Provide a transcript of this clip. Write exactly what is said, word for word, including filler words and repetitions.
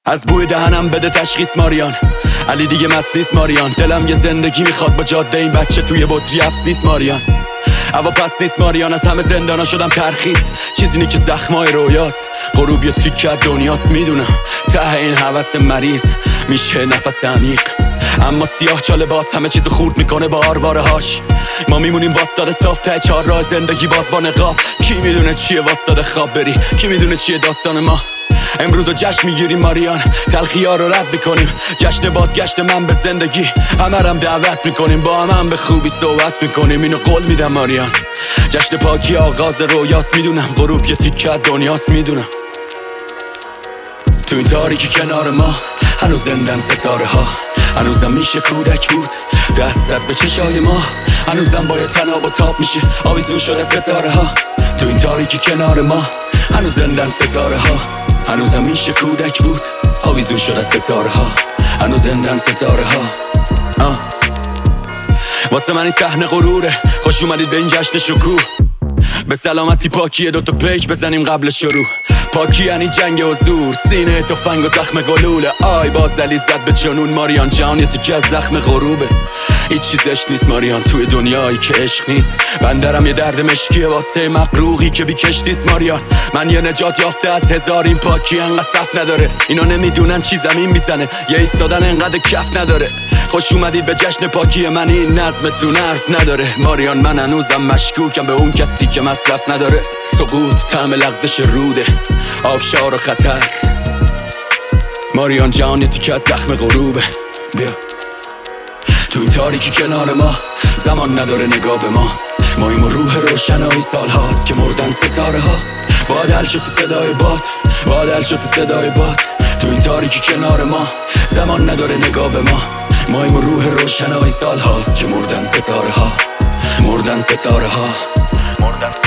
از بوی دهنم بده تشخیص ماریان، علی دیگه مست نیست ماریان. دلم یه زندگی میخواد با جاده این بچه توی بطری حبس نیست ماریان. هوا پس نیست ماریان، از همه زندانا شدم ترخیص. چیزی که زخمای رویاست، غروب یه تیک کرد دنیاست. میدونم ته این هوس مریض میشه نفس عمیق، اما سیاه چاله باز همه چیز خورد میکنه با آرواره هاش. ما میمونیم واسطاده صاف ته چهار راه زندگی باز با نقاب. کی میدونه چیه واسطاده خواب بری، کی میدونه چیه داستان ما. امروز جشن میگیریم ماریان، تلخی ها رو رد میکنیم. جشن بازگشت من به زندگی، همه رم دعوت میکنیم. با هم, هم به خوبی صحبت میکنیم، اینو قول میدم ماریان. جشن پاکی آغاز رویاست، میدونم غروب یه تیکه دنیاست. میدونم تو این تاریکی کنار ما هنوز زندن ستاره ها. هنوزم میشه کودک بود دستت به چشای ما، هنوزم باید تناب و تاب میشه آویزون شده ستاره ها. تو این تاریکی کنار ما هنوز زندن ستاره ها. هنوزم میشه کودک بود آویزون شده ستاره ها. هنوز زندن ستاره ها. آه. واسه من این صحنه غروره، خوش اومدید به این جشن شکوه. به سلامتی پاکیه دوتا پیچ بزنیم قبل شروع. پاکی یعنی جنگ حضور، سینه تفنگ و زخم گلوله. آی بازلی زد به جنون ماریان جان، یه تیکه از زخم غروبه. هیچ چیزش نیست ماریان توی دنیایی که عشق نیست. بندرم یه درد مشکیه واسه مقروقی که بی کشتیست ماریان. من یه نجات یافته از هزار، این پاکی انقدر صف نداره. اینا نمیدونن چی زمین میزنه، یه ایستادن انقدر کف نداره. خوش اومدید به جشن پاکی من، این نظمتون حرف نداره ماریان. من هنوزم مشکوکم به اون کسی که مصرف نداره. سقوط طعم لغزش روده، آبشار و خطر. ماریان جان یه تیکه از زخم غروبه. بیا تو این تاریکی کنار ما، زمان نداره نگاه به ما. مایم و روح روشنایی سال هاست که مردن ستاره ها. بادل شد تو صدای باد، بادل شد تو صدای باد. تو این تاریکی کنار ما، زمان نداره نگاه به ما. مایم و روح روشنایی سال هاست که مردن ستاره ها. مردن ستاره ها. مردن